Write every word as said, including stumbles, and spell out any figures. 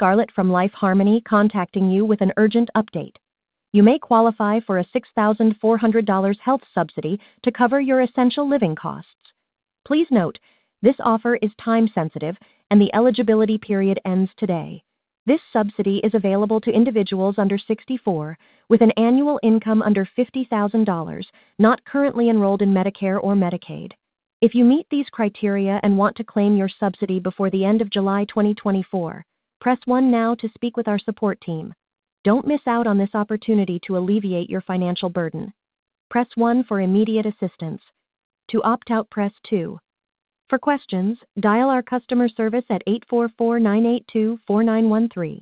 Scarlett from Life Harmony contacting you with an urgent update. You may qualify for a six thousand four hundred dollars health subsidy to cover your essential living costs. Please note, this offer is time-sensitive and the eligibility period ends today. This subsidy is available to individuals under sixty-four with an annual income under fifty thousand dollars, not currently enrolled in Medicare or Medicaid. If you meet these criteria and want to claim your subsidy before the end of July twenty twenty-four, press one now to speak with our support team. Don't miss out on this opportunity to alleviate your financial burden. Press one for immediate assistance. To opt out, press two. For questions, dial our customer service at eight four four, nine eight two, four nine one three.